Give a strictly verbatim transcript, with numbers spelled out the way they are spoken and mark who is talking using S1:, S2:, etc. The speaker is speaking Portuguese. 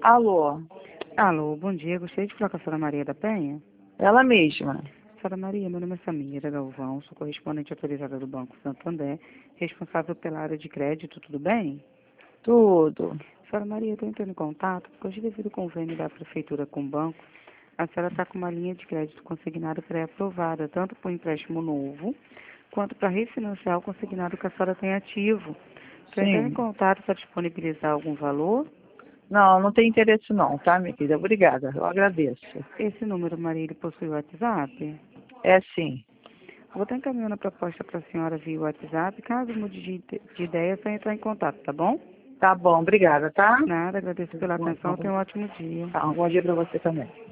S1: Alô,
S2: Alô, bom dia. Gostaria de falar com a senhora Maria da Penha.
S1: ela mesma.
S2: Senhora Maria, meu nome é Samira Galvão, sou correspondente autorizada do Banco Santander, responsável pela área de crédito, tudo bem?
S1: Tudo.
S2: Senhora Maria, estou entrando em contato porque hoje, devido ao convênio da Prefeitura com o banco, a senhora está com uma linha de crédito consignado pré-aprovada, tanto para o empréstimo novo, quanto para refinanciar o consignado que a senhora tem ativo. Estou entrando em
S1: Sim.
S2: contato para disponibilizar algum valor.
S1: Não, não tem interesse não, tá, minha querida? Obrigada, eu agradeço.
S2: Esse número, Maria, ele possui WhatsApp?
S1: É sim.
S2: Vou estar encaminhando a proposta para a senhora via WhatsApp. Caso mude de, de ideia, é só entrar em contato, tá bom?
S1: Tá bom, obrigada, tá?
S2: Nada, agradeço pela
S1: Bom,
S2: atenção. Tenha um ótimo dia.
S1: tá, um bom dia pra você também.